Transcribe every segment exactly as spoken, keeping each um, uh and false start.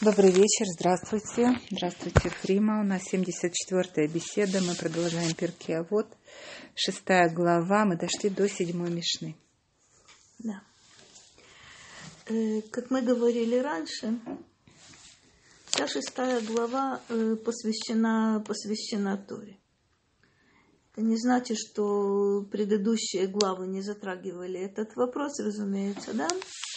Добрый вечер, здравствуйте. Здравствуйте, Фрима. У нас семьдесят четвёртая беседа. Мы продолжаем Пиркей Авот. Шестая глава. Мы дошли до седьмой мишны. Да. Э, как мы говорили раньше, вся шестая глава э, посвящена, посвящена Торе. Это не значит, что предыдущие главы не затрагивали этот вопрос, разумеется, да?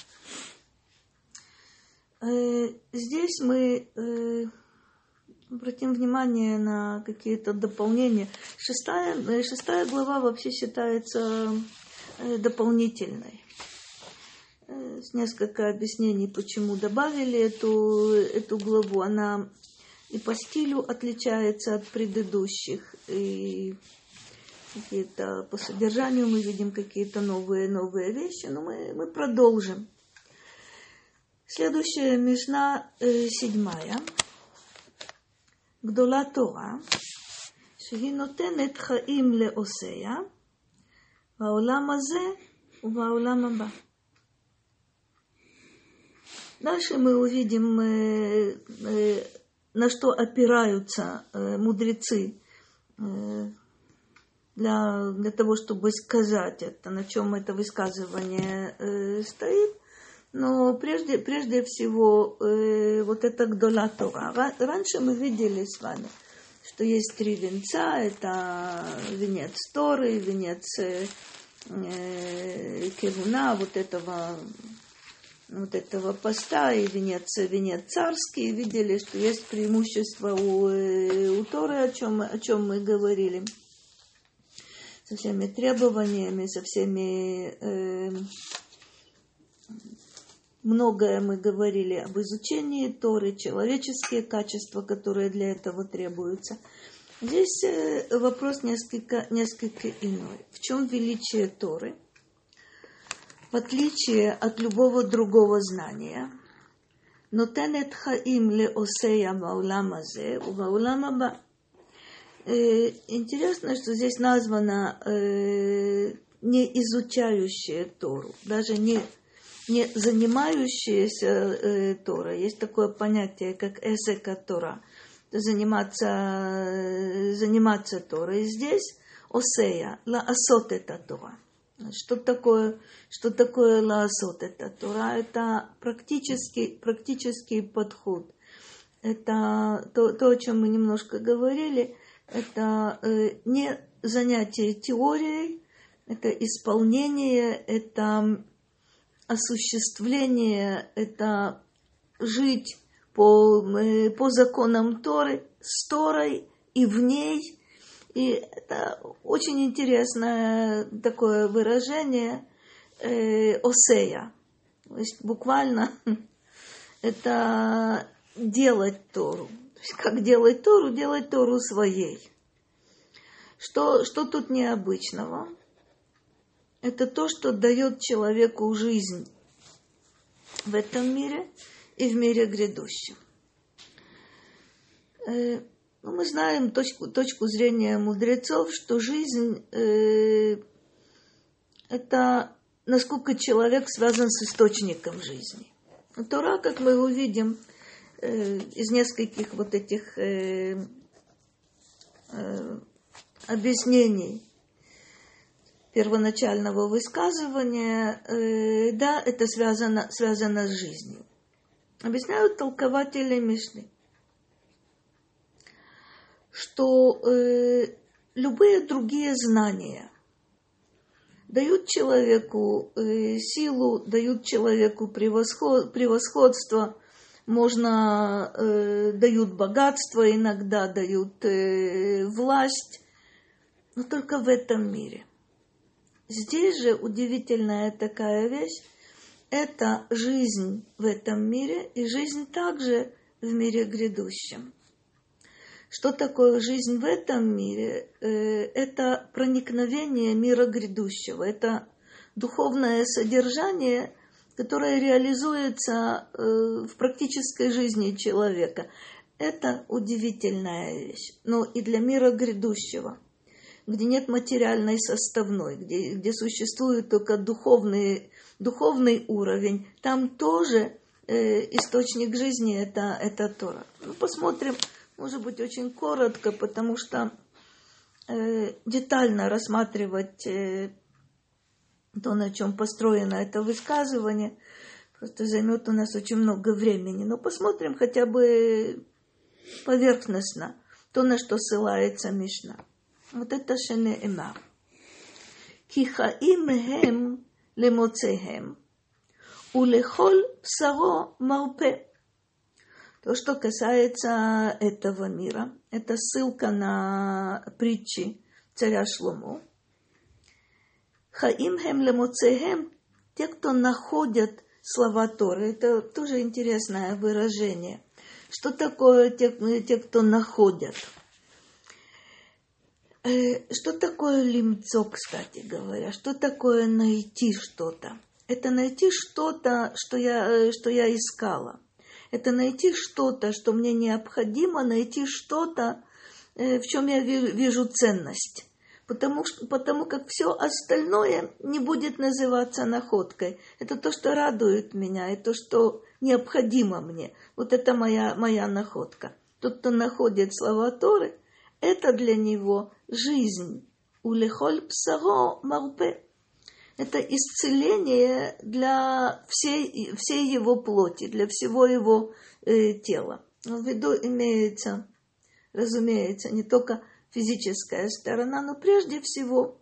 Здесь мы э, обратим внимание на какие-то дополнения. Шестая, шестая глава вообще считается э, дополнительной. Э, с несколько объяснений, почему добавили эту, эту главу. Она и по стилю отличается от предыдущих, и какие-то по содержанию мы видим какие-то новые, новые вещи. Но мы, мы продолжим. Следующая мишна, э, седьмая. Гдола Тора, שהיא נותנת חיים לעושיה, בעולם הזה ובעולם הבא. Дальше мы увидим, э, э, на что опираются э, мудрецы э, для, для того, чтобы сказать это, на чем это высказывание э, стоит. Но прежде, прежде всего, э, вот это Гдола Тора. Раньше мы видели с вами, что есть три венца. Это венец Торы, венец э, Кевуна, вот этого, вот этого поста, и венец, венец царский. Видели, что есть преимущество у, у Торы, о чем, о чем мы говорили. Со всеми требованиями, со всеми... Э, Многое мы говорили об изучении Торы, человеческие качества, которые для этого требуются. Здесь вопрос несколько, несколько иной. В чем величие Торы? В отличие от любого другого знания, нотенет хаим леосея баулам азе убаулам аба. Интересно, что здесь названо э, не изучающее Тору, даже не не занимающиеся э, Торой. Есть такое понятие, как эсека Тора. Заниматься, э, заниматься Торой. И здесь осея, лаасот это Тора. Что такое, что такое лаасот это Тора? Это практический, практический подход. Это то, то, о чем мы немножко говорили. Это э, не занятие теорией, это исполнение, это осуществление, это жить по, по законам Торы, с Торой и в ней. И это очень интересное такое выражение э, осея. То есть буквально это делать Тору. То есть как делать Тору? Делать Тору своей. Что, что тут необычного? Это то, что дает человеку жизнь в этом мире и в мире грядущем. Э, ну, мы знаем точку, точку зрения мудрецов, что жизнь э, – это насколько человек связан с источником жизни. Тора, как мы увидим э, из нескольких вот этих э, э, объяснений, первоначального высказывания, э, да, это связано, связано с жизнью. Объясняют толкователи Мишны, что э, любые другие знания дают человеку э, силу, дают человеку превосход, превосходство, можно, э, дают богатство, иногда дают э, власть, но только в этом мире. Здесь же удивительная такая вещь – это жизнь в этом мире и жизнь также в мире грядущем. Что такое жизнь в этом мире? Это проникновение мира грядущего, это духовное содержание, которое реализуется в практической жизни человека. Это удивительная вещь, но и для мира грядущего, где нет материальной составной, где, где существует только духовный, духовный уровень, там тоже э, источник жизни это, это Тора. Ну, посмотрим, может быть, очень коротко, потому что э, детально рассматривать э, то, на чем построено это высказывание, просто займет у нас очень много времени. Но посмотрим хотя бы поверхностно то, на что ссылается Мишна. Вот это шенеэмар. Ки хаим хем лемоцехем улехоль псаро марпе. То, что касается этого мира, это ссылка на притчи царя Шломо. Хаим хем лемоцехем, те, кто находят слова Торы, это тоже интересное выражение. Что такое те, те кто находят? Что такое лимцо, кстати говоря? Что такое найти что-то? Это найти что-то, что я, что я искала. Это найти что-то, что мне необходимо, найти что-то, в чем я вижу ценность. Потому, что, потому как все остальное не будет называться находкой. Это то, что радует меня, это то, что необходимо мне. Вот это моя, моя находка. Тот, кто находит слова Торы, это для него жизнь. Улехоль псаро марпе. Это исцеление для всей, всей его плоти, для всего его э, тела. В виду имеется, разумеется, не только физическая сторона, но прежде всего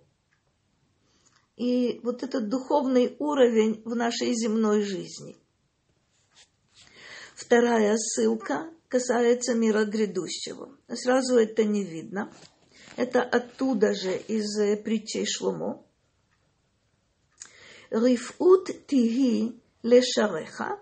и вот этот духовный уровень в нашей земной жизни. Вторая ссылка касается мира грядущего. Сразу это не видно. Это оттуда же из притчей Шломо. Рифут тиги лешареха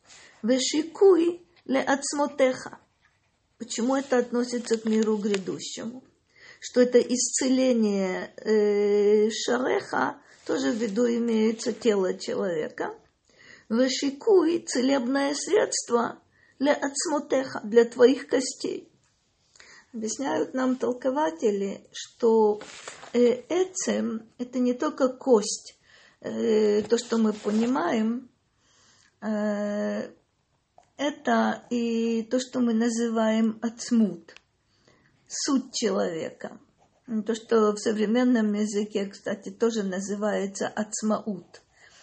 вешикуй леацмотеха. Почему это относится к миру грядущему? Что это исцеление э, шареха, тоже в виду имеется тело человека. Вешикуй, целебное средство для ацмотеха, для твоих костей. Объясняют нам толкователи, что э, эцем – это не только кость, э, то, что мы понимаем, э, это и то, что мы называем ацмут, суть человека. То, что в современном языке, кстати, тоже называется ацмаут.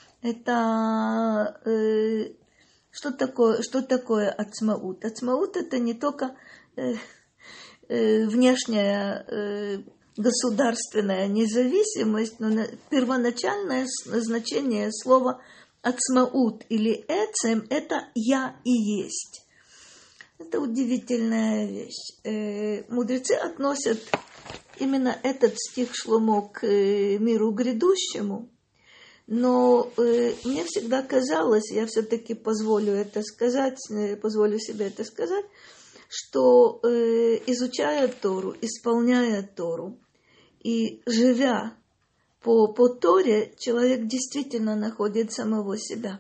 Это э, что такое, что такое ацмаут? Ацмаут – это не только э, э, внешняя э, государственная независимость, но первоначальное значение слова ацмаут или эцем – это «я и есть». Это удивительная вещь. Э, мудрецы относят именно этот стих Шломо к э, миру грядущему, но э, мне всегда казалось, я все-таки позволю это сказать, э, позволю себе это сказать, что э, изучая Тору, исполняя Тору и живя по, по Торе, человек действительно находит самого себя.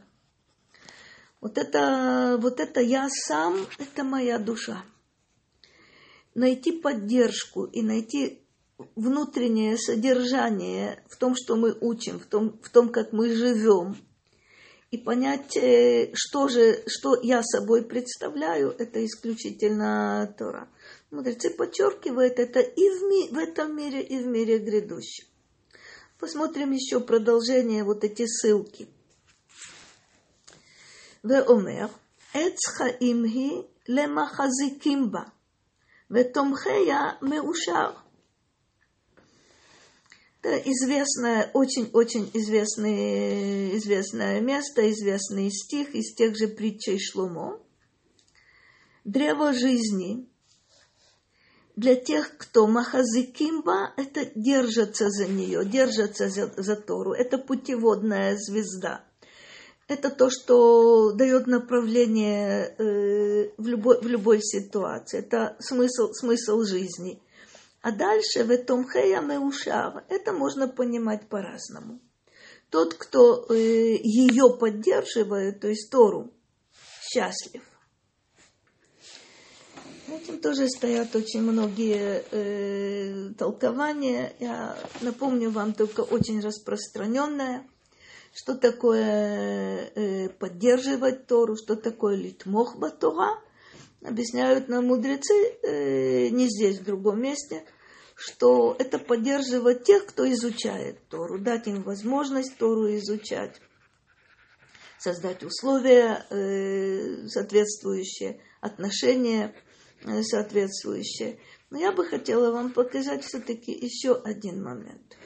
Вот это, вот это я сам, это моя душа. Найти поддержку и найти внутреннее содержание в том, что мы учим, в том, в том, как мы живем, и понять, что же, что я собой представляю, это исключительно Тора. Мудрецы подчеркивают это и в, ми, в этом мире, и в мире грядущем. Посмотрим еще продолжение, вот эти ссылки. ואומר, עץ חיים היא למחזיקים בה, ותומכיה מאושר. Это известное, очень-очень известное, известное место, известный стих из тех же притчей Шломо. Древо жизни для тех, кто махазикимба, это держатся за нее, держатся за, за Тору. Это путеводная звезда. Это то, что дает направление э, в, любой, в любой ситуации. Это смысл, смысл жизни. А дальше в этом хея меушар. Это можно понимать по-разному. Тот, кто э, ее поддерживает, то есть Тору, счастлив. Этим тоже стоят очень многие э, толкования. Я напомню вам только очень распространенное, Что такое э, поддерживать Тору, что такое литмох ба-Тора, объясняют нам мудрецы, э, не здесь, в другом месте, что это поддерживать тех, кто изучает Тору, дать им возможность Тору изучать, создать условия э, соответствующие, отношения э, соответствующие. Но я бы хотела вам показать все-таки еще один момент.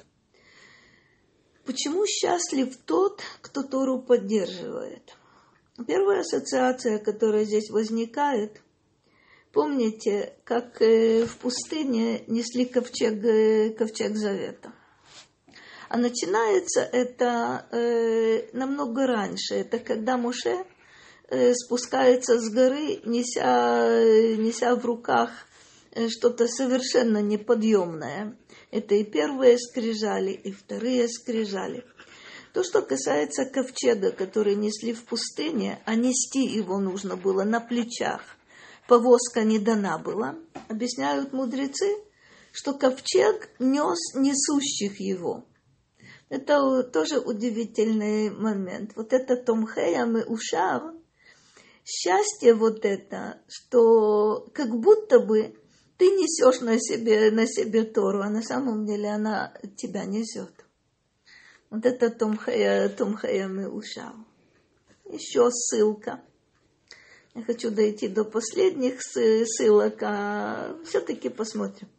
Почему счастлив тот, кто Тору поддерживает? Первая ассоциация, которая здесь возникает, помните, как в пустыне несли ковчег, ковчег Завета. А начинается это э, намного раньше. Это когда Моше э, спускается с горы, неся, неся в руках что-то совершенно неподъемное. Это и первые скрижали, и вторые скрижали. То, что касается ковчега, который несли в пустыне, а нести его нужно было на плечах, повозка не дана была, объясняют мудрецы, что ковчег нес несущих его. Это тоже удивительный момент. Вот это Томхея Меушар, счастье вот это, что как будто бы ты несешь на себе, на себе Тору, а на самом деле она тебя несет. Вот это Томхея, Томхея Меушар. Еще ссылка. Я хочу дойти до последних ссылок, а все-таки посмотрим.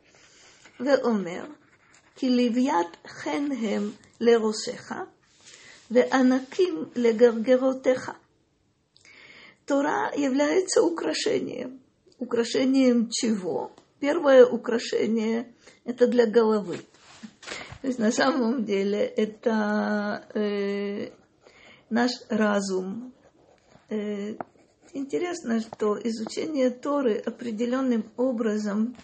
Веомер, ки ливьят хенхем леросеха, веанаким легаргеротеха. Тора является украшением. Украшением чего? Первое украшение – это для головы. То есть на самом деле это э, наш разум. Э, интересно, что изучение Торы определенным образом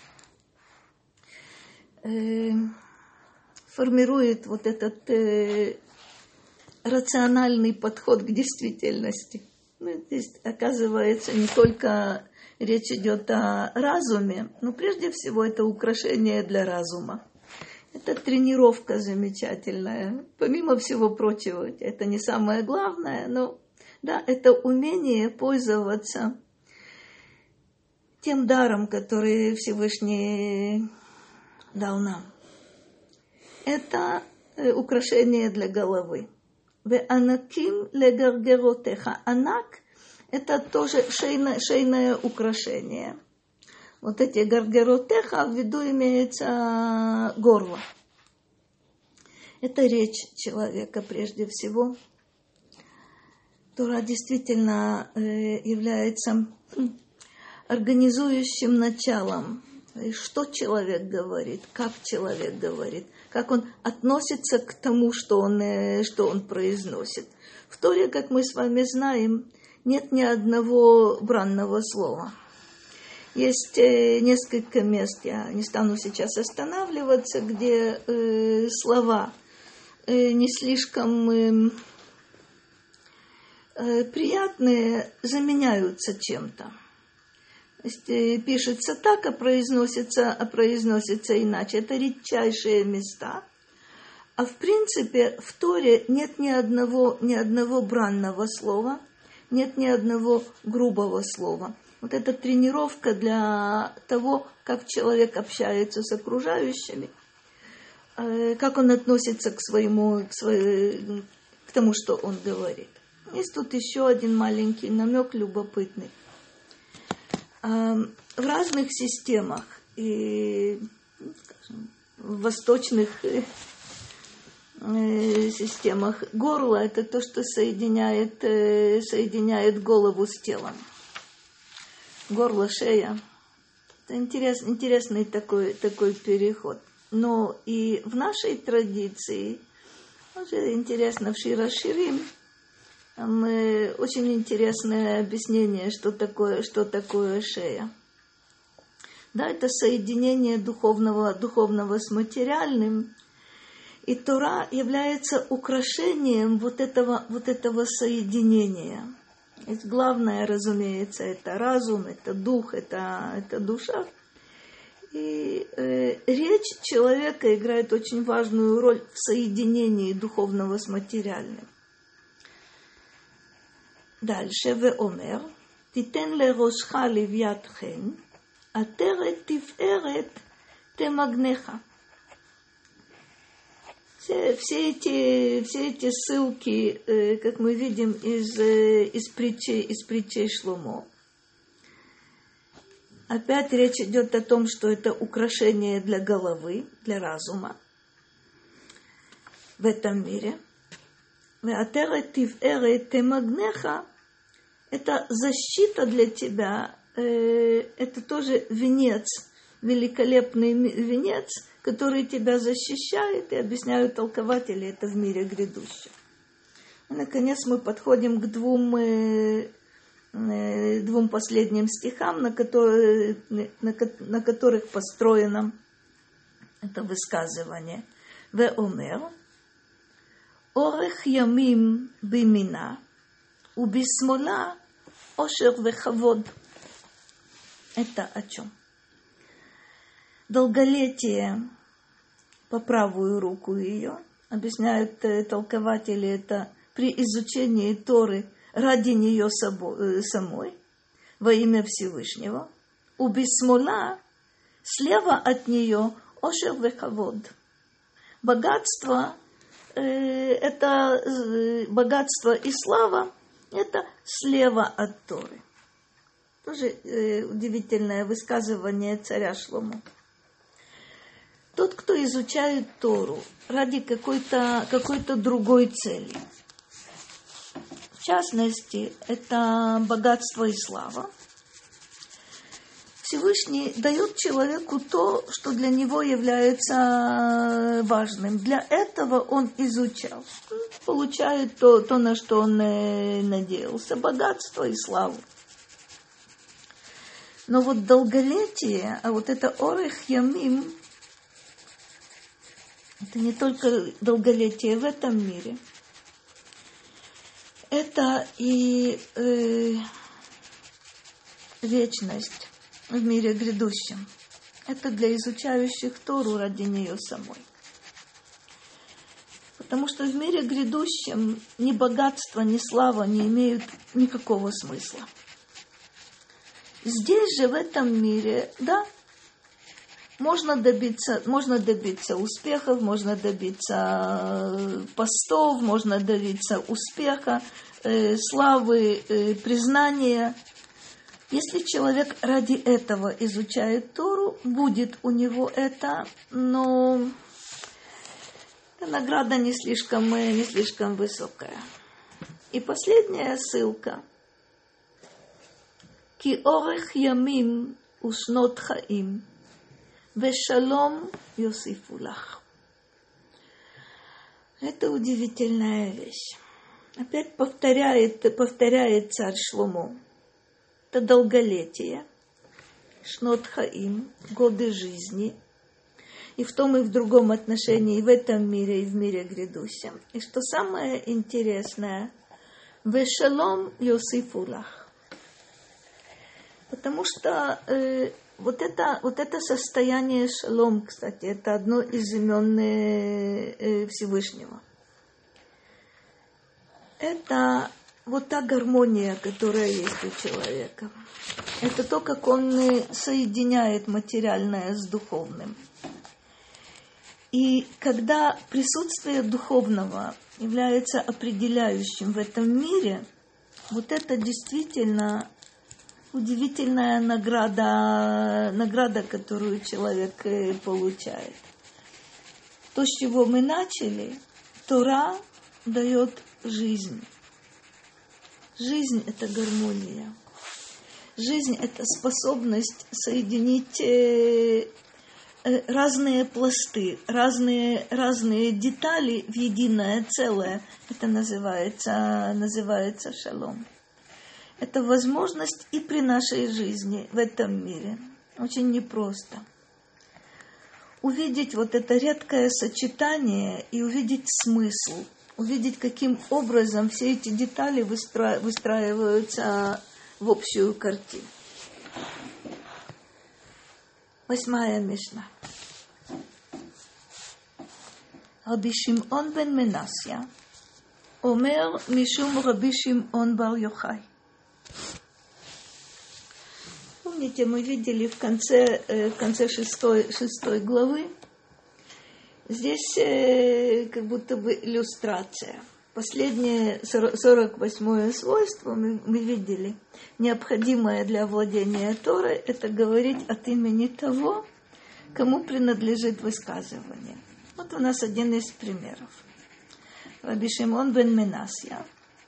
э, формирует вот этот э, рациональный подход к действительности. Ну, здесь, оказывается, не только речь идет о разуме, но прежде всего это украшение для разума. Это тренировка замечательная. Помимо всего прочего, это не самое главное, но да, это умение пользоваться тем даром, который Всевышний дал нам. Это украшение для головы. Веанаким легаргеротеха. Анак – это тоже шейное, шейное украшение. Вот эти гаргеротеха, в виду имеется горло. Это речь человека прежде всего. Тора действительно является организующим началом. Что человек говорит, как человек говорит, как он относится к тому, что он, что он произносит. В Торе, как мы с вами знаем, нет ни одного бранного слова. Есть несколько мест, я не стану сейчас останавливаться, где э, слова э, не слишком э, э, приятные заменяются чем-то. То есть, пишется так, а произносится, а произносится иначе. Это редчайшие места. А в принципе в Торе нет ни одного, ни одного бранного слова, нет ни одного грубого слова. Вот эта тренировка для того, как человек общается с окружающими, как он относится к своему, к, своему, к тому, что он говорит. Есть тут еще один маленький намек любопытный. В разных системах, и, скажем, в восточных системах горло – это то, что соединяет, соединяет голову с телом. Горло, шея – это интерес, интересный такой, такой переход. Но и в нашей традиции, тоже интересно, в Шир ха-Ширим, там очень интересное объяснение, что такое, что такое шея. Да, это соединение духовного, духовного с материальным. И Тора является украшением вот этого, вот этого соединения. Ведь главное, разумеется, это разум, это дух, это, это душа. И э, речь человека играет очень важную роль в соединении духовного с материальным. Дальше, веомер, титен лерошха левьят хен, атерет тиферет темагнеха. Все, все, эти, все эти ссылки, э, как мы видим из, э, из, притчи, из притчей Шломо. Опять речь идет о том, что это украшение для головы, для разума в этом мире. Веатерет тиферет темагнеха – это защита для тебя, э, это тоже венец, великолепный венец, который тебя защищает, и объясняют толкователи это в мире грядущем. И, наконец, мы подходим к двум, э, э, двум последним стихам, на, которые, на, на которых построено это высказывание. «Веомер, орех ямим бимина, убисмола ошер вехавод». Это о чем? Долголетие по правую руку ее, объясняют толкователи, это при изучении Торы ради нее самой, во имя Всевышнего. У бисмола слева от нее ошер вехавод. Богатство, э, это э, богатство и слава, это слева от Торы. Тоже э, удивительное высказывание царя Шломо. Тот, кто изучает Тору ради какой-то, какой-то другой цели, в частности, это богатство и слава, Всевышний дает человеку то, что для него является важным. Для этого он изучал, получает то, то на что он надеялся, богатство и славу. Но вот долголетие, а вот это орех ямим, это не только долголетие в этом мире, это и э, вечность в мире грядущем. Это для изучающих Тору ради нее самой. Потому что в мире грядущем ни богатство, ни слава не имеют никакого смысла. Здесь же, в этом мире, да, Можно добиться, можно добиться успехов, можно добиться постов, можно добиться успеха, э, славы, э, признания. Если человек ради этого изучает Тору, будет у него это, но награда не слишком, не слишком высокая. И последняя ссылка. Ки орех ямим ушнот хаим. Вешалом Йосифулах. Это удивительная вещь. Опять повторяет, повторяет царь Шломо. Это долголетие. Шнот хаим, годы жизни. И в том, и в другом отношении, и в этом мире, и в мире грядущем. И что самое интересное, Вешалом Йосифулах. Потому что э, Вот это, вот это состояние шалом, кстати, это одно из имен Всевышнего. Это вот та гармония, которая есть у человека. Это то, как он соединяет материальное с духовным. И когда присутствие духовного является определяющим в этом мире, вот это действительно удивительная награда, награда, которую человек получает. То, с чего мы начали, Тора дает жизнь. Жизнь – это гармония. Жизнь – это способность соединить разные пласты, разные, разные детали в единое целое. Это называется, называется шалом. Это возможность и при нашей жизни в этом мире. Очень непросто. Увидеть вот это редкое сочетание и увидеть смысл. Увидеть, каким образом все эти детали выстра... выстраиваются в общую картину. восьмая Мишна. Раби Шимон бен Менасья омер мишум Раби Шимон бар Йохай. Помните, мы видели в конце, в конце шестой, шестой главы, здесь как будто бы иллюстрация. Последнее сорок восьмое свойство мы, мы видели. Необходимое для владения Торой – это говорить от имени того, кому принадлежит высказывание. Вот у нас один из примеров. Раби Шимон бен Менасья.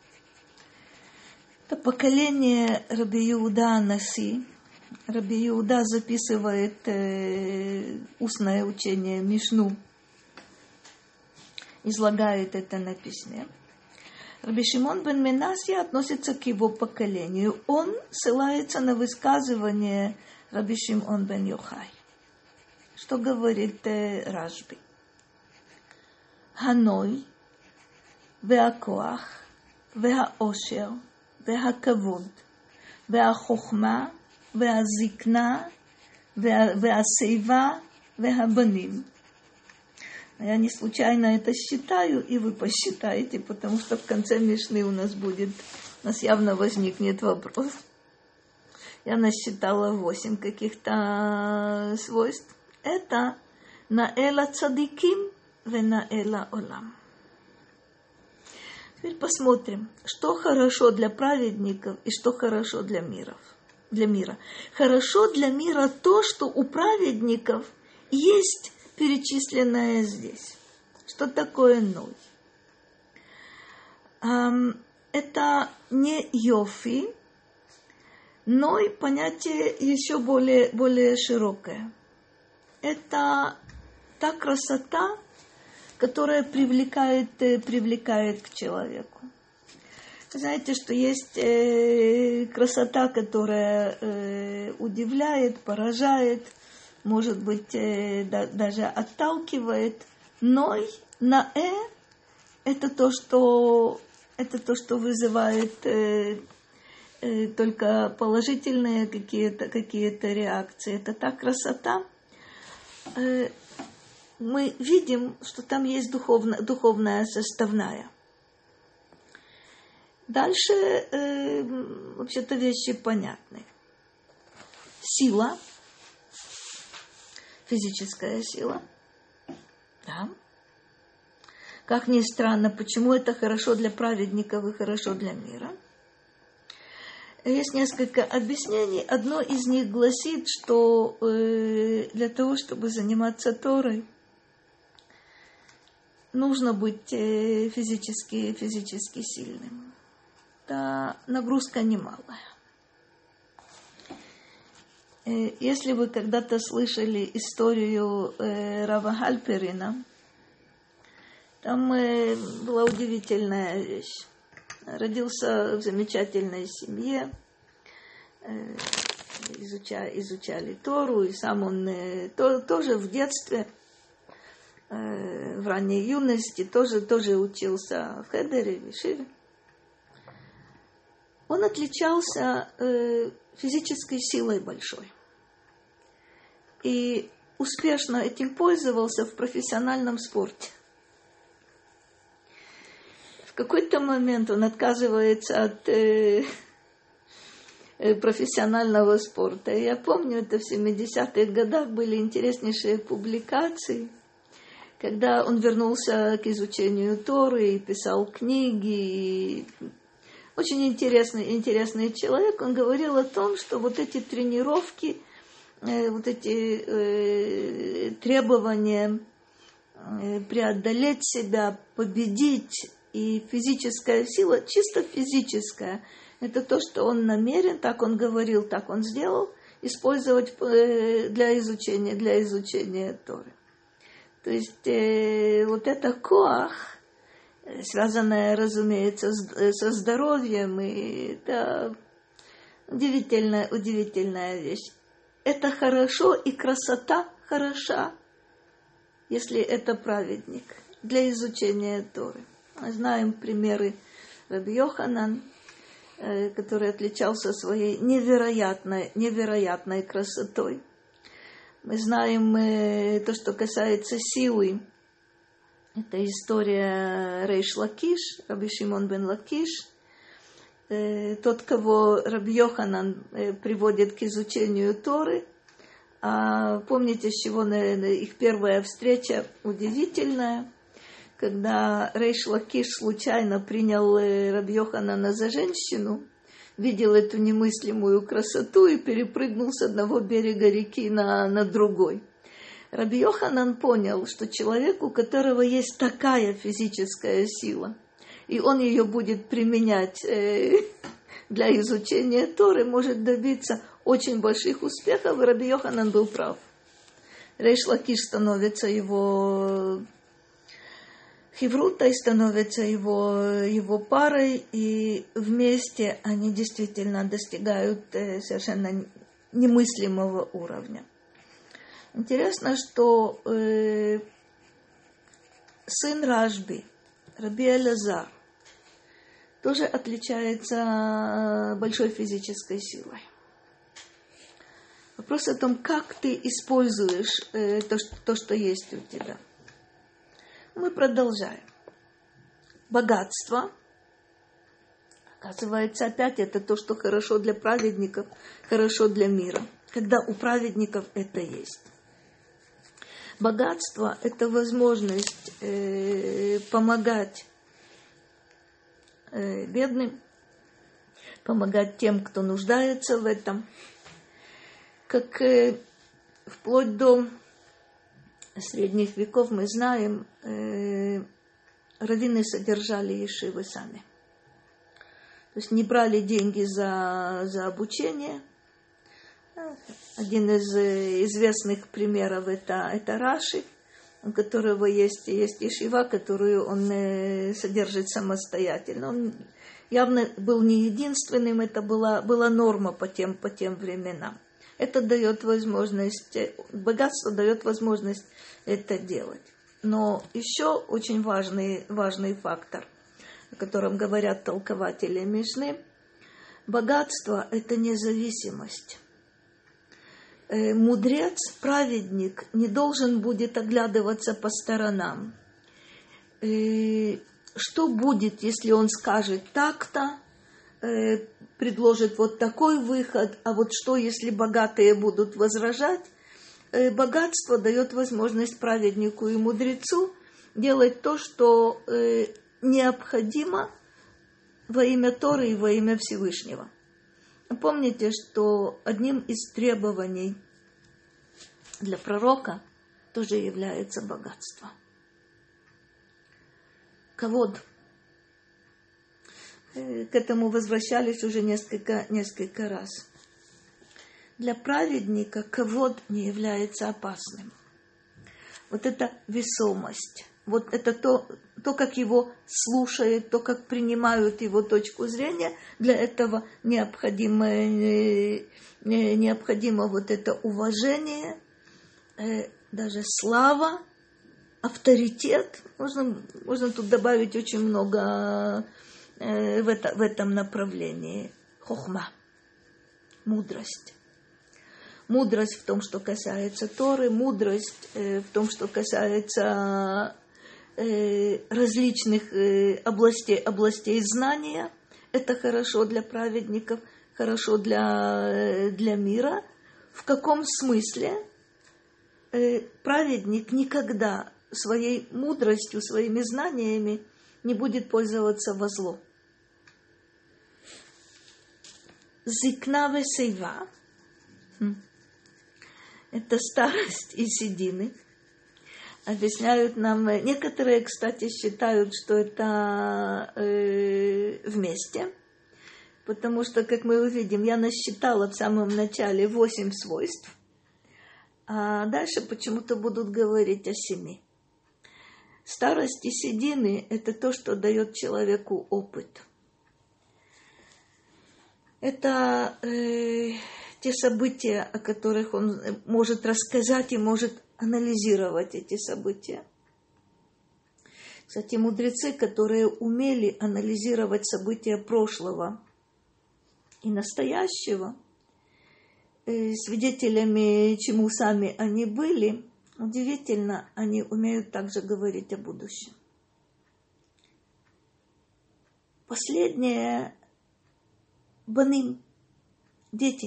Это поколение Раби Иуда Анаси. Раби Иуда записывает э, устное учение Мишну, излагает это на письме. Раби Шимон бен Менасья относится к его поколению. Он ссылается на высказывание Раби Шимон бен Йохай. Что говорит э, Рашби? Ханой, веакоах, веаошер, веакавод, веахохма, веазикна, веасейва, веабаним. Я не случайно это считаю, и вы посчитаете, потому что в конце Мишны у нас будет, у нас явно возникнет вопрос. Я насчитала восемь каких-то свойств. Это наэла цадиким ве наэла олам. Теперь посмотрим, что хорошо для праведников и что хорошо для миров. Для мира. Хорошо для мира то, что у праведников есть перечисленное здесь. Что такое ной? Эм, это не йофи, ной понятие еще более, более широкое. Это та красота, которая привлекает, привлекает к человеку. Вы знаете, что есть э, красота, которая э, удивляет, поражает, может быть, э, да, даже отталкивает. Ной, наэ, это то, что, это то, что вызывает э, э, только положительные какие-то, какие-то реакции. Это та красота. Э, мы видим, что там есть духовно, духовная составная. Дальше, э, вообще-то, вещи понятны. Сила, физическая сила, да. Как ни странно, почему это хорошо для праведников и хорошо для мира? Есть несколько объяснений. Одно из них гласит, что э, для того, чтобы заниматься Торой, нужно быть э, физически, физически сильным. Это нагрузка немалая. Если вы когда-то слышали историю э, Рава Гальперина, там э, была удивительная вещь. Родился в замечательной семье, э, изуча, изучали Тору, и сам он э, то, тоже в детстве, э, в ранней юности, тоже, тоже учился в Хедере, в Ешиве. Он отличался э, физической силой большой. И успешно этим пользовался в профессиональном спорте. В какой-то момент он отказывается от э, э, профессионального спорта. И я помню, это в семидесятых годах были интереснейшие публикации, когда он вернулся к изучению Торы и писал книги, и очень интересный, интересный человек. Он говорил о том, что вот эти тренировки, э, вот эти э, требования э, преодолеть себя, победить, и физическая сила, чисто физическая, это то, что он намерен, так он говорил, так он сделал, использовать э, для изучения, для изучения Торы. То есть э, вот это коах, связанная, разумеется, со здоровьем, и это удивительная, удивительная вещь. Это хорошо, и красота хороша, если это праведник, для изучения Торы. Мы знаем примеры Раби Йоханан, который отличался своей невероятной, невероятной красотой. Мы знаем э, то, что касается силы. Это история Рейш Лакиш, Раби Шимон бен Лакиш. Э, тот, кого Раби Йоханан э, приводит к изучению Торы. А помните, с чего, наверное, их первая встреча удивительная, когда Рейш Лакиш случайно принял э, Раби Йоханана за женщину, видел эту немыслимую красоту и перепрыгнул с одного берега реки на, на другой. Раби Йоханан понял, что человек, у которого есть такая физическая сила, и он ее будет применять э, для изучения Торы, может добиться очень больших успехов, и Раби Йоханан был прав. Рейш Лакиш становится его хеврутой, становится его, его парой, и вместе они действительно достигают совершенно немыслимого уровня. Интересно, что э, сын Рашби, Раби Элазар, тоже отличается большой физической силой. Вопрос о том, как ты используешь э, то, что, то, что есть у тебя. Мы продолжаем. Богатство. Оказывается, опять это то, что хорошо для праведников, хорошо для мира. Когда у праведников это есть. Богатство – это возможность э, помогать э, бедным, помогать тем, кто нуждается в этом. Как э, вплоть до средних веков мы знаем, э, раввины содержали ешивы сами. То есть не брали деньги за, за обучение. Один из известных примеров это, это Раши, у которого есть, есть ешива, которую он содержит самостоятельно. Он явно был не единственным, это была, была норма по тем, по тем временам. Это дает возможность, богатство дает возможность это делать. Но еще очень важный, важный фактор, о котором говорят толкователи Мишны, богатство – это независимость. Мудрец, праведник не должен будет оглядываться по сторонам. Что будет, если он скажет так-то, предложит вот такой выход, а вот что, если богатые будут возражать? Богатство дает возможность праведнику и мудрецу делать то, что необходимо во имя Торы и во имя Всевышнего. Помните, что одним из требований для пророка тоже является богатство. Кавод. К этому возвращались уже несколько, несколько раз. Для праведника кавод не является опасным. Вот эта весомость, вот это то, то, как его слушают, то, как принимают его точку зрения, для этого необходимо, необходимо вот это уважение, даже слава, авторитет. Можно, можно тут добавить очень много в, это, в этом направлении. Хохма, мудрость. Мудрость в том, что касается Торы, мудрость в том, что касается различных областей, областей знания. Это хорошо для праведников, хорошо для, для мира. В каком смысле? Праведник никогда своей мудростью, своими знаниями не будет пользоваться во зло. Зикна весейва – это старость и седины. Объясняют нам, некоторые, кстати, считают, что это э, вместе, потому что, как мы увидим, я насчитала в самом начале восемь свойств, а дальше почему-то будут говорить о семи. Старость и седины – это то, что дает человеку опыт. Это э, те события, о которых он может рассказать и может анализировать эти события. Кстати, мудрецы, которые умели анализировать события прошлого и настоящего, свидетелями, чему сами они были, удивительно, они умеют также говорить о будущем. Последнее – баним, дети,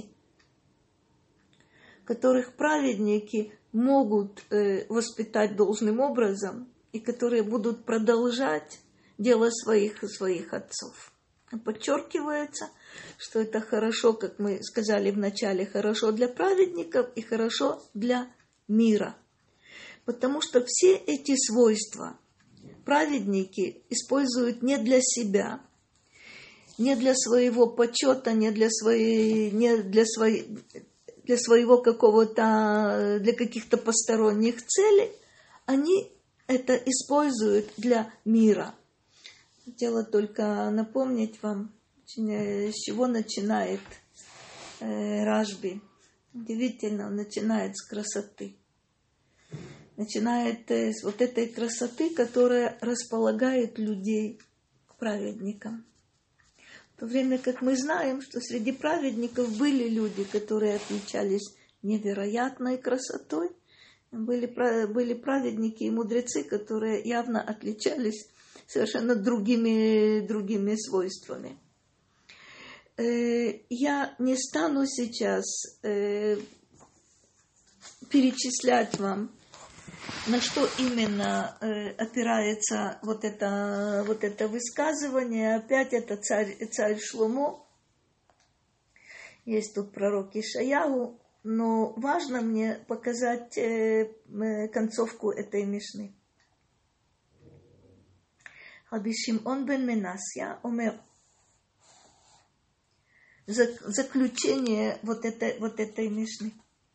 которых праведники могут э, воспитать должным образом и которые будут продолжать дело своих и своих отцов. Подчеркивается, что это хорошо, как мы сказали в начале, хорошо для праведников и хорошо для мира. Потому что все эти свойства праведники используют не для себя, не для своего почета, не для своей, не для своей, для своего какого-то, для каких-то посторонних целей. Они это используют для мира. Хотела только напомнить вам, с чего начинает э, Рашби. Удивительно, он начинает с красоты. Начинает э, с вот этой красоты, которая располагает людей к праведникам. В то время как мы знаем, что среди праведников были люди, которые отличались невероятной красотой. Были, были праведники и мудрецы, которые явно отличались совершенно другими, другими свойствами. Я не стану сейчас перечислять вам, на что именно опирается вот это, вот это высказывание. Опять это царь, царь Шломо. Есть тут пророк Ишаяху, но важно мне показать концовку этой мишны. Раби Шимон бен Менасья омер. Заключение вот этой, вот этой мишны.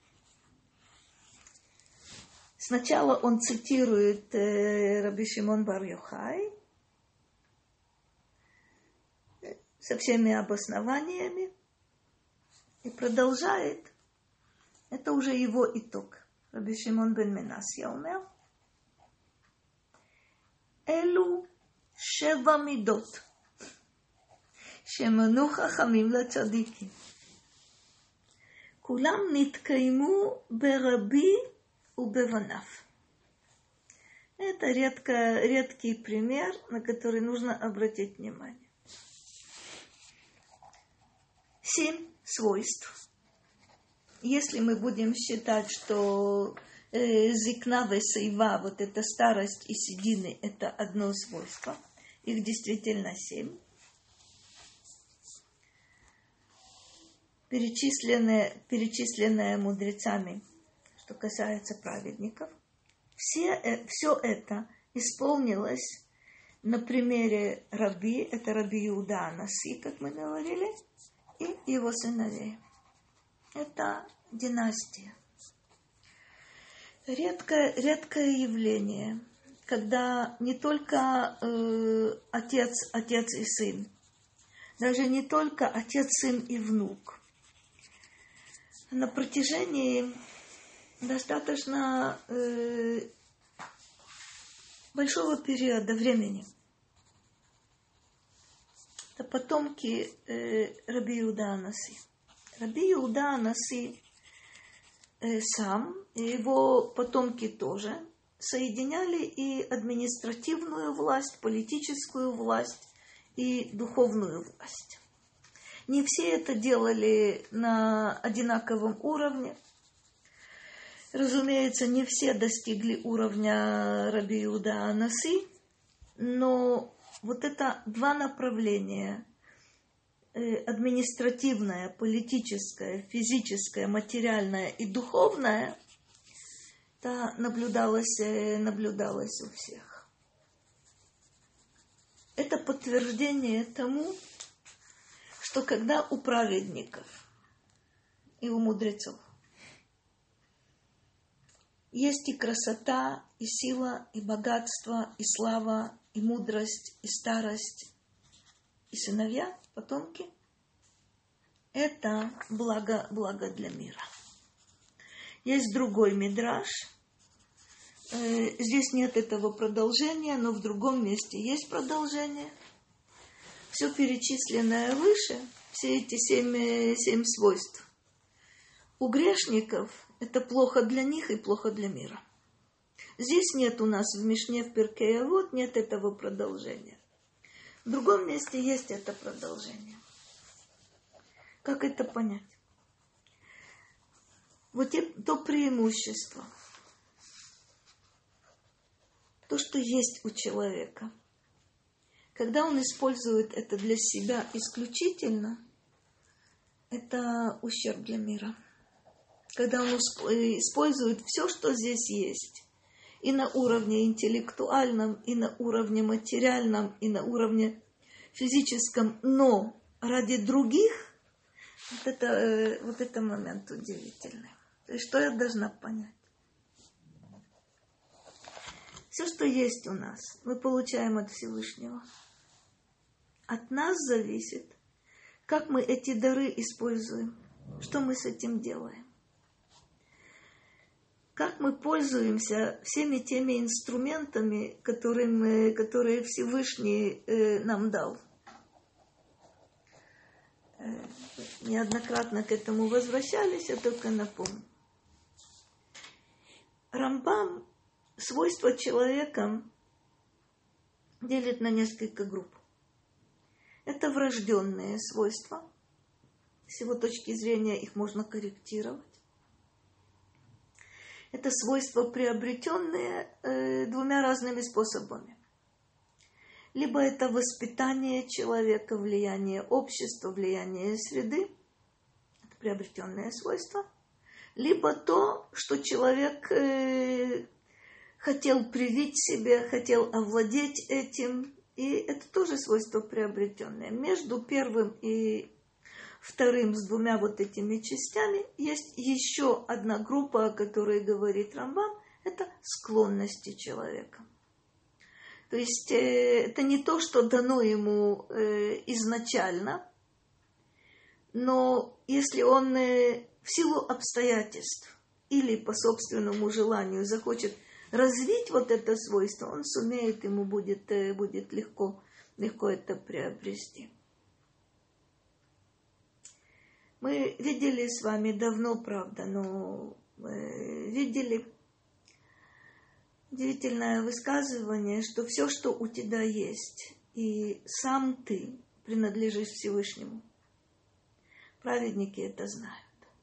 Сначала он цитирует э, Раби Шимон бар Йохай со всеми обоснованиями и продолжает. Это уже его итог. Раби Шимон бен Менасья омер. Элу שבע מידות שמנו חכמים לצדיקים. כולם נתקיימו ברבי ובבניו. Это редко, редкий пример, на который нужно обратить внимание. Семь свойств. Если мы будем считать, что э, зикна весейва, вот эта старость и седины, это одно свойство, их действительно семь. Перечисленные, перечисленные мудрецами, что касается праведников, все, э, все это исполнилось на примере Раби, это Раби Иуда Анаси, как мы говорили, и его сыновей. Это династия. Редкое, редкое явление, когда не только э, отец, отец и сын, даже не только отец, сын и внук. На протяжении достаточно э, большого периода времени это потомки э, Раби Иуда Анаси. Раби Иуда Анаси э, сам и его потомки тоже соединяли и административную власть, политическую власть и духовную власть. Не все это делали на одинаковом уровне. Разумеется, не все достигли уровня Раби Иуда Анаси, но вот это два направления – административное, политическое, физическое, материальное и духовное – это наблюдалось, наблюдалось у всех. Это подтверждение тому, что когда у праведников и у мудрецов есть и красота, и сила, и богатство, и слава, и мудрость, и старость, и сыновья, потомки, это благо, благо для мира. Есть другой мидраш. Здесь нет этого продолжения, но в другом месте есть продолжение. Все перечисленное выше, все эти семь, семь свойств, у грешников это плохо для них и плохо для мира. Здесь нет у нас в Мишне, в Перкей Авот, нет этого продолжения. В другом месте есть это продолжение. Как это понять? Вот то преимущество, то, что есть у человека, когда он использует это для себя исключительно, это ущерб для мира. Когда он использует все, что здесь есть, и на уровне интеллектуальном, и на уровне материальном, и на уровне физическом, но ради других, вот это, вот это момент удивительный. То есть, что я должна понять? Все, что есть у нас, мы получаем от Всевышнего. От нас зависит, как мы эти дары используем, что мы с этим делаем. Как мы пользуемся всеми теми инструментами, которыми, которые Всевышний э, нам дал. Э, неоднократно к этому возвращались, я только напомню. Рамбам свойства человека делит на несколько групп. Это врожденные свойства. С его точки зрения их можно корректировать. Это свойства, приобретенные э, двумя разными способами. Либо это воспитание человека, влияние общества, влияние среды. Это приобретенные свойства. Либо то, что человек э, хотел привить себе, хотел овладеть этим. И это тоже свойства приобретенные. Между первым и вторым, с двумя вот этими частями, есть еще одна группа, о которой говорит Рамбам, это склонности человека. То есть э, это не то, что дано ему э, изначально, но если он э, в силу обстоятельств или по собственному желанию захочет развить вот это свойство, он сумеет, ему будет, э, будет легко, легко это приобрести. Мы видели с вами давно, правда, но э, видели удивительное высказывание, что все, что у тебя есть, и сам ты принадлежишь Всевышнему. Праведники это знают.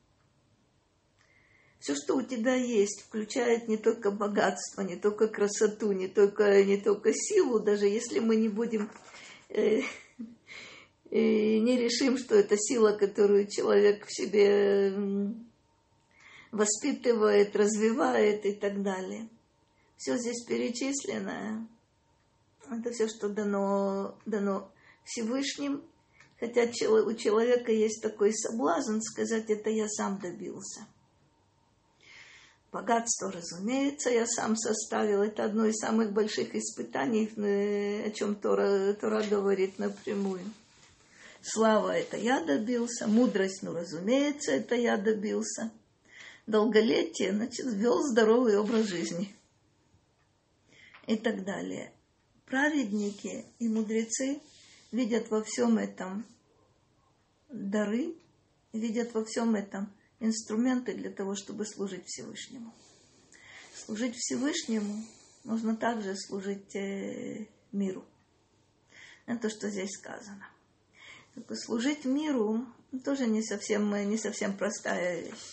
Все, что у тебя есть, включает не только богатство, не только красоту, не только, не только силу, даже если мы не будем... Э, И не решим, что это сила, которую человек в себе воспитывает, развивает и так далее. Все здесь перечисленное. Это все, что дано, дано Всевышним. Хотя у человека есть такой соблазн сказать, это я сам добился. Богатство, разумеется, я сам составил. Это одно из самых больших испытаний, о чем Тора, Тора говорит напрямую. Слава, это я добился. Мудрость, ну, разумеется, это я добился. Долголетие, значит, вел здоровый образ жизни. И так далее. Праведники и мудрецы видят во всем этом дары, видят во всем этом инструменты для того, чтобы служить Всевышнему. Служить Всевышнему можно также служить э, миру. Это то, что здесь сказано. Служить миру тоже не совсем, не совсем простая вещь.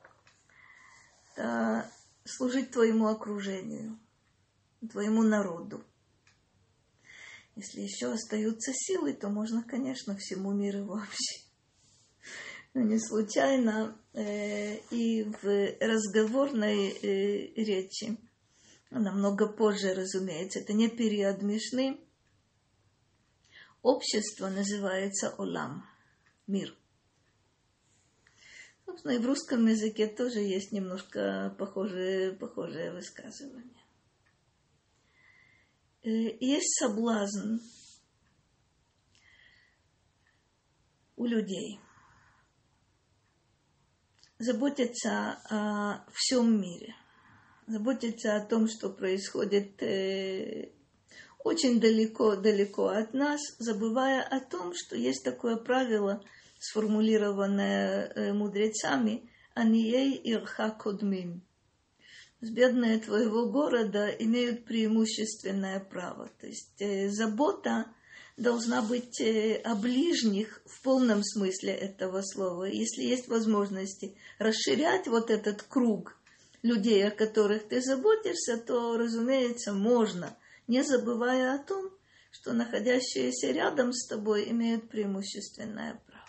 Это служить твоему окружению, твоему народу. Если еще остаются силы, то можно, конечно, всему миру вообще. Но не случайно э, и в разговорной э, речи, намного позже, разумеется, это не период Мишны, общество называется Олам, мир. Собственно, и в русском языке тоже есть немножко похожее, похожее высказывание. Есть соблазн у людей заботиться о всем мире, заботиться о том, что происходит очень далеко-далеко от нас, забывая о том, что есть такое правило, сформулированное мудрецами, анией ирха кодмим. Бедные твоего города имеют преимущественное право. То есть э, забота должна быть э, о ближних в полном смысле этого слова. Если есть возможности расширять вот этот круг людей, о которых ты заботишься, то, разумеется, можно, не забывая о том, что находящиеся рядом с тобой имеют преимущественное право.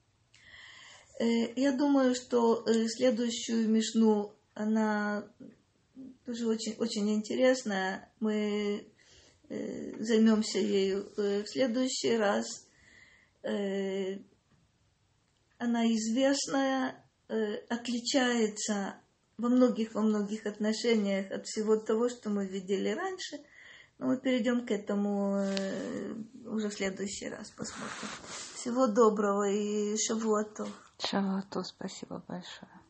Э, я думаю, что э, следующую мишну, она тоже очень, очень интересная. Мы э, займемся ею э, в следующий раз. Э, она известная, э, отличается во многих, во многих отношениях от всего того, что мы видели раньше. Но мы перейдем к этому э, уже в следующий раз, посмотрим. Всего доброго и шавуа тов. Шавуа тов, спасибо большое.